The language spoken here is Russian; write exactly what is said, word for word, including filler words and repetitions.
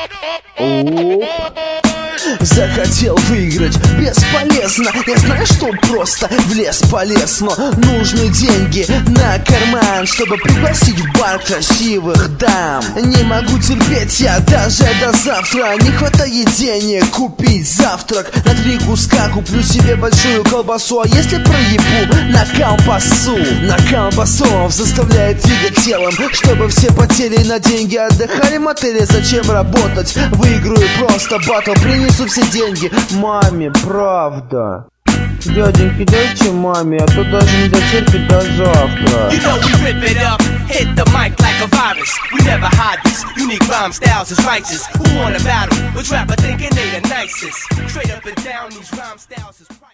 Захотел выиграть бесполезно. Я знаю, что просто в лес полез, но нужны деньги на карман, чтобы пригласить в бар красивых дам. Не могу терпеть я даже до завтра. Не хватает денег купить завтрак. На три куска куплю себе большую колбасу. А если проебу на колбасу? На колбасу заставляет двигать телом, чтобы все потели на деньги отдыхали в мотеле. Зачем работать? Выиграю просто батл, принесу все деньги маме, правда. Дяденьки, дайте маме, а то даже не дотерпит до завтра. You know we rip it up, hit the mic like a virus. We never hide this, unique rhyme styles is righteous. Who wanna battle? Which rapper thinking they the nicest? Straight up and down, these rhyme styles is